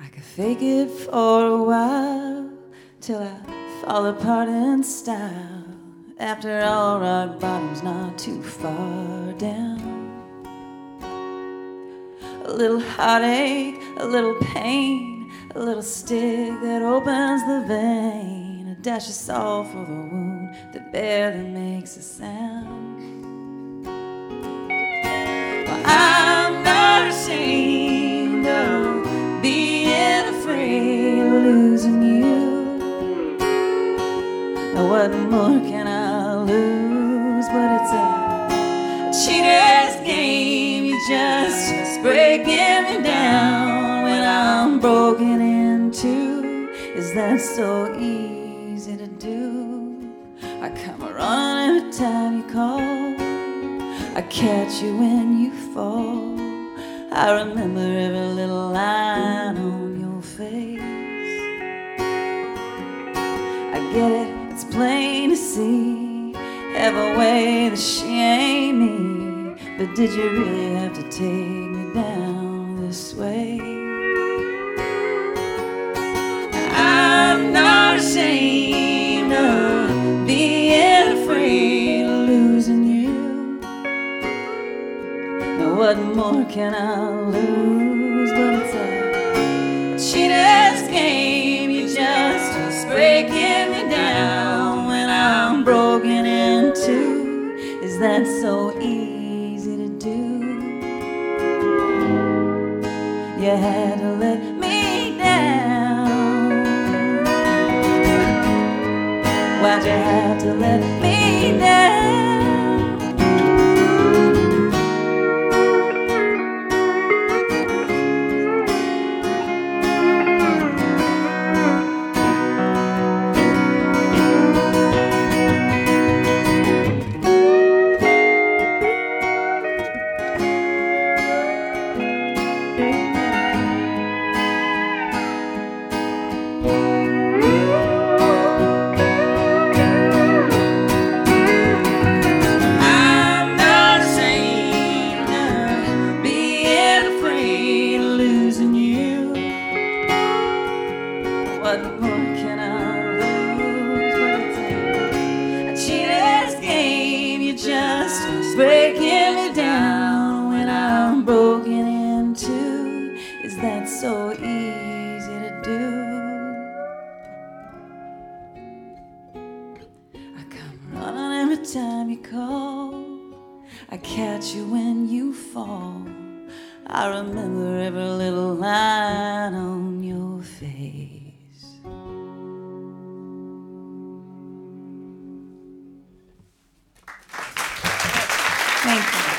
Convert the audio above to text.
I could fake it for a while till I fall apart in style. After all, rock bottom's not too far down. A little heartache, a little pain, a little stick that opens the vein, a dash of salt for the wound that barely makes a sound. Well, I'm not ashamed of being afraid of losing you. Now what more can I lose? But it's a cheater's game. You just breaking me down when I'm broken in two. Is that so easy to do? I come running every time you call. I catch you when you fall. I remember every little line on your face. I get it, it's plain to see. Have a way to shame me, but did you really have to take me down this way? I'm not ashamed of being afraid of losing you. Now what more can I lose? But it's a cheater's game. You just breaking me down when I'm broken in two. Is that so easy to do? You had to let me down. Why'd you have to let me down? What more can I lose? But it's a cheater's game. You're just breaking me down when I'm broken in two. Is that so easy to do? I come running every time you call. I catch you when you fall. I remember every little line on your face. Thank you.